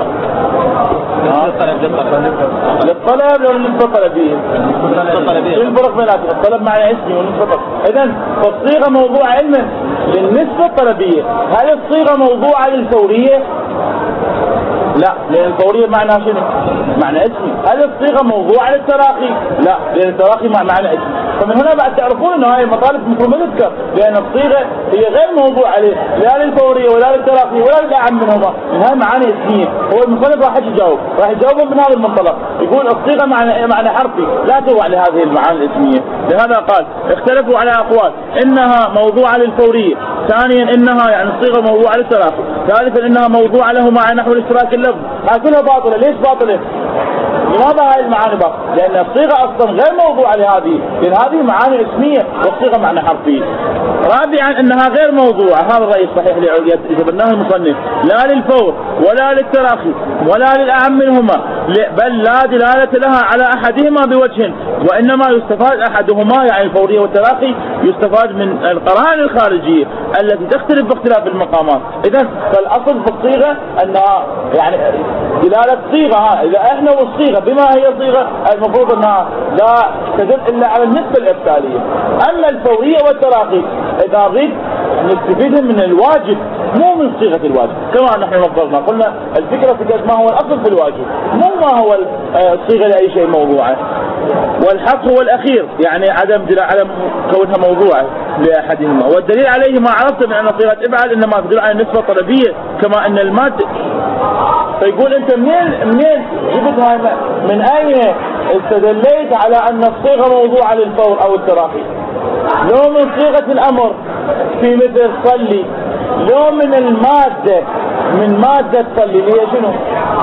للطلب ولا للنسبة طلبية؟ شو الفرق بيناتهم؟ الطلب معنى اسمي والنسبة طلبية. إذن فالصيغة موضوعة علما للنسبة الطلبية. هل الصيغة موضوعة للفورية؟ لا، لأن الفورية معناها شنو؟ معنى اسمي. هل الصيغة موضوعة للتراخي؟ لا، لأن التراخي مع معنى اسمي. فمن هنا بعد تعرفون أن هاي المطالب المفروض ما تذكر، لأن الصيغة هي غير موضوع عليه لا للفورية ولا للتراخي ولا للأعم منهما، من هاي معاني اسمية. هو المصنف راح يجاوب راح يجاوب من هذا المنطلق، يقول الصيغة معنى معنى حرفي لا توضع لهذه المعاني الاسمية. لهذا قال اختلفوا على أقوال: إنها موضوعة للفورية، ثانيا إنها يعني الصيغة موضوعة للتراخي، ثالثا إنها موضوعة له مع نحو الاشتراك اللفظ. هاي كلها باطلة. ليش باطلة؟ لماذا هاي المعاني باطلة؟ لأن الصيغة أصلا غير موضوعة لهذه، لأن هذه معاني اسمية والصيغة معنى حرفي. رابعا إنها غير موضوعة، هذا الرأي الصحيح اللي جبناه المصنف، لا للفور ولا للتراخي ولا للأعم منهما، بل لا دلالة لها على أحدهما بوجه، وإنما يستفاد أحدهما يعني الفورية والتراخي يستفاد من القرائن الخارجية التي تختلف باختلاف المقامات. إذن فالأصل في الصيغة أنها يعني دلالة صيغة، إذا إحنا والصيغة بما هي صيغة المفروض أنها لا تدل إلا على النسبة الإرسالية. أما الفورية والتراخي إذا نريد نستفيد من الواجب مو من صيغة الواجب، كما نحن نفضلنا قلنا الفكرة في ما هو الأصل في الواجب مو ما هو الصيغة لأي شيء موضوعة. والحق هو الأخير يعني عدم عدم كونها موضوعة لأحدهما، والدليل عليه ما عرفت من أن صيغة افعل إنما تدل على النسبة الطلبية كما أن المادة. فيقول أنت منين منين جبت هاي؟ من أين استدليت على أن الصيغة موضوعة للفور أو التراخي؟ لو من صيغة الأمر في مثل صلي، لو من المادة من مادة صلي اللي هي شنو؟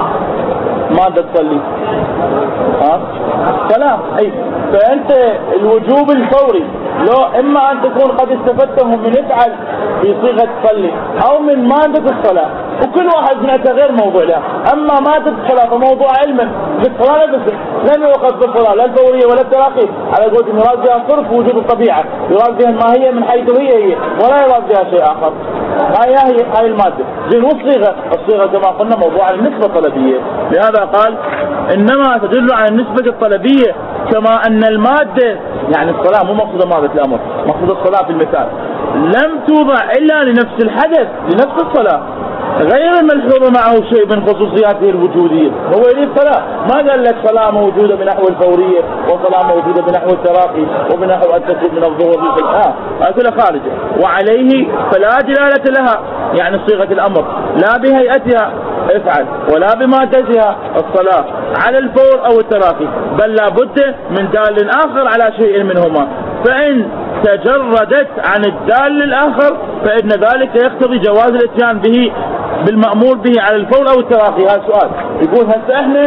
مادة صلي ها؟ كلام. أي فأنت الوجوب الفوري لو إما أن تكون قد استفدته من افعل في صيغة صلي أو من مادة الصلاة، وكل واحد منها غير موضوع له. أما مادة الصلاة فموضوع علما بالصلاة نفسه لم يوقف بالصلاة لا الفورية ولا التراخي، على قولة يراد بها صرف وجود الطبيعة، يراد بها الماهية من حيث هي هي ولا يراد بها شيء آخر. هاي هي هاي المادة. زين والصيغة؟ الصيغة كما قلنا موضوع النسبة الطلبية، لهذا قال إنما تدل على النسبة الطلبية كما أن المادة يعني الصلاة مو مقصود مادة الأمر، مقصود الصلاة في المثال لم توضع إلا لنفس الحدث لنفس الصلاة غير الملحوظ معه شيء من خصوصياته الوجودية. هو يريد صلاة، ما قال لك صلاة موجودة بنحو الفورية وصلاة موجودة بنحو التراخي وبنحو أن تكون من الظهور في الآه، هذا خارجة. وعليه فلا دلالة لها يعني صيغة الأمر لا بهيئتها افعل ولا بمادتها الصلاة على الفور أو التراخي، بل لا بد من دال آخر على شيء منهما، فإن تجردت عن الدال الآخر فإن ذلك يقتضي جواز الاتيان به بالمأمور به على الفور أو التراخي. هذا سؤال. يقول هسه احنا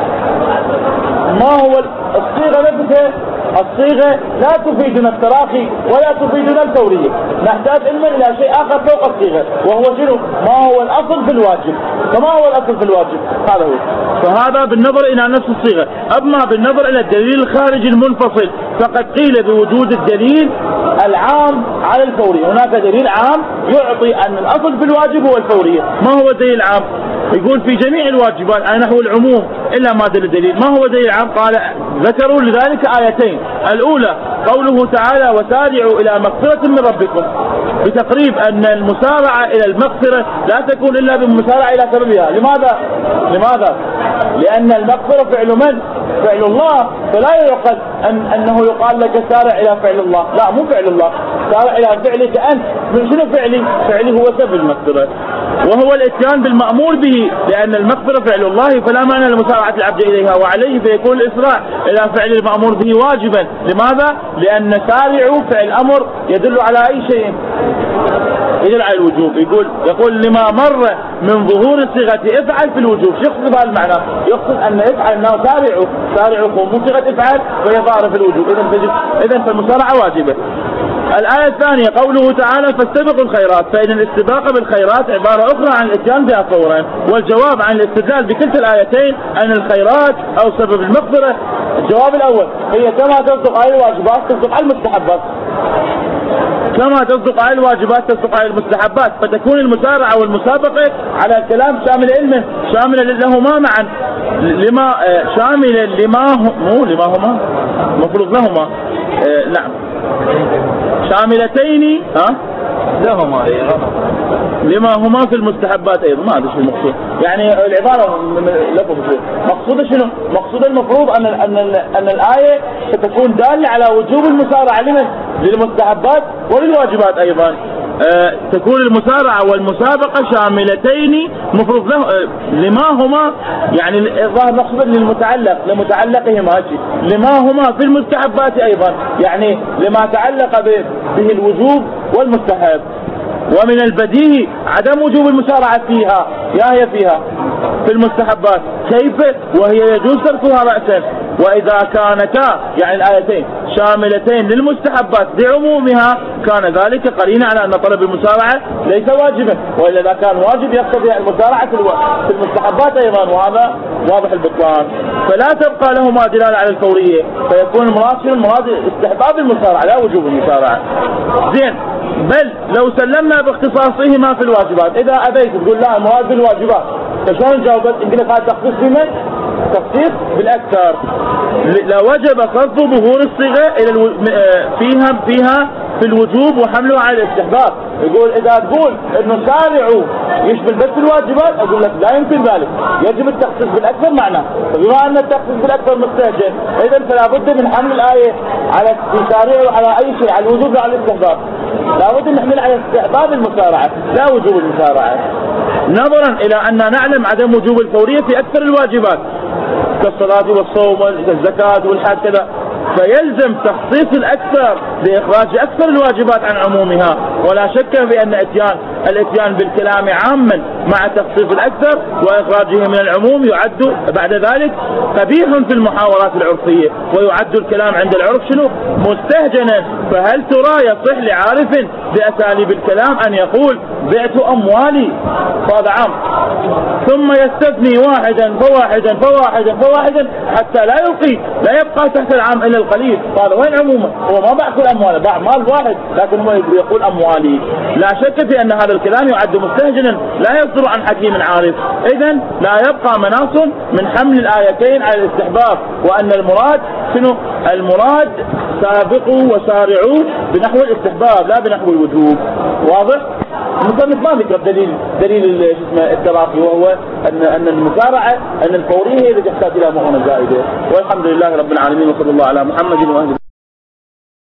ما هو الصيغة نفسها؟ الصيغة لا تفيدنا التراخي ولا تفيدنا الفورية، نحتاج علما إلى شيء آخر فوق الصيغة وهو شنو؟ ما هو الأصل في الواجب. فما هو الأصل في الواجب؟ هذا هو. فهذا بالنظر إلى نفس الصيغة. أما بالنظر إلى الدليل الخارجي المنفصل فقد قيل بوجود الدليل العام على الفورية. هناك دليل عام يعطي أن الأصل في الواجب هو الفورية. ما هو الدليل العام؟ يقول في جميع الواجبات على نحو العموم إلا ما دل الدليل. ما هو الدليل العام؟ قال ذكروا لذلك آيتين. الأولى قوله تعالى وسارعوا إلى مغفرة من ربكم، بتقريب أن المسارعة إلى المغفرة لا تكون إلا بالمسارعة إلى سببها. لماذا؟ لماذا؟ لأن المغفرة فعل من؟ فعل الله، فلا يعقل أن أنه يقال لك سارع إلى فعل الله، لا مو فعل الله، سارع إلى فعلك أنت. من شنو فعلي؟ فعلي هو سبب المغفرة وهو الاتيان بالمأمور به، لأن المغفرة فعل الله فلا معنى لمسارعة العبد إليها، وعليه فيكون الإسراع إلى فعل المأمور به واجبا. لماذا؟ لأن سارعوا فعل أمر يدل على أي شيء؟ يدل على الوجوب. يقول يقول لما مر من ظهور صيغة افعل في الوجوب. شو يقصد بهذا المعنى؟ يقصد أن افعل أنه سارعوا سارعوا مو صيغة افعل فهي ظاهرة في الوجوب، إذا تجب إذا فالمسارعة واجبة. الآية الثانية قوله تعالى فاستبقوا الخيرات، فإن الاستباق بالخيرات عبارة أخرى عن الاتيان بها فورا، والجواب عن الاستدلال بكلتا الآيتين أن الخيرات أو سبب المغفرة. الجواب الأول هي كما تصدق على الواجبات تصدق على المستحبات، كما تصدق على الواجبات تصدق على المستحبات، فتكون المسارعة والمسابقة على الكلام شامل علمه شاملا لهما معا، لما شاملا لما مو لما هما مفروض لهما آه نعم شاملتين ها لهما أيضا لما هما في المستحبات أيضا. ما أدري شو المقصود يعني العبارة لفظ مقصود شنو؟ مقصود المفروض أن أن أن الآية ستكون دالة على وجوب المسارعة لمن؟ للمستحبات وللواجبات أيضا. أه تكون المسارعة والمسابقة شاملتين مفروض له أه لما هما يعني الظاهر مقصود للمتعلق لمتعلقهما هاتي لما هما في المستحبات أيضا يعني لما تعلق به الوجوب والمستحب. ومن البديهي عدم وجوب المسارعة فيها يا هي فيها في المستحبات كيف وهي يجوز تركها رأسا. وإذا كانتا يعني الآيتين شاملتين للمستحبات بعمومها كان ذلك قرينا على أن طلب المسارعة ليس واجبا، وإلا إذا كان واجب يقتضي المسارعة في المستحبات أيضا، وهذا واضح البطلان. فلا تبقى لهما دلالة على الفورية، فيكون المراد المراد استحباب المسارعة لا وجوب المسارعة. زين، بل لو سلمنا باختصاصهما في الواجبات، إذا أبيت تقول لا المراد بالواجبات، فشلون جاوبت؟ إن قلت هذا تخصيص بمن؟ تخصيص بالأكثر. لوجب صرف ظهور الصيغة إلى الو... فيها فيها في الوجوب وحمله على الاستحباب. يقول إذا تقول إنه سارعوا يشمل بس الواجبات، أقول لك لا يمكن ذلك، يجب التخصيص بالأكثر معناه. فبما أن التخصيص بالأكثر مستهجن، إذا فلا بد من حمل الآية على يسارعوا على أي شيء، على الوجوب وعلى الاستحباب. لا بد من حمل على استحباب المسارعة لا وجوب المسارعة، نظرا إلى أن نعلم عدم وجوب الفورية في أكثر الواجبات كالصلاة والصوم والزكاة والحج كذا، فيلزم تخصيص الأكثر لإخراج أكثر الواجبات عن عمومها. ولا شك بأن اتيان الاتيان بالكلام عاما مع تخصيص الأكثر وإخراجه من العموم يعد بعد ذلك قبيح في المحاورات العرفية، ويعد الكلام عند العرف شنو؟ مستهجنا. فهل ترى يصح لعارف بأساليب الكلام أن يقول بعت أموالي هذا عام، ثم يستثني واحدا فواحدا فواحدا فواحدا حتى لا يلقي لا يبقى تحت العام إلا القليل؟ قال وين عموما؟ هو ما باع كل أمواله، باع مال واحد، لكن هو يقول أموالي. لا شك في أن هذا الكلام يعد مستهجنا لا يصدر عن حكيم عارف. إذن لا يبقى مناص من حمل الآيتين على الاستحباب، وأن المراد شنو؟ المراد سابقوا وسارعوا بنحو الاستحباب لا بنحو الوجوب. واضح؟ المصنف ما ذكر دليل دليل اسمه التراخي، وهو ان ان المسارعه ان الفوريه هي اللي تحتاج الى مؤونه زائده. والحمد لله رب العالمين، وصلى الله على محمد واهله.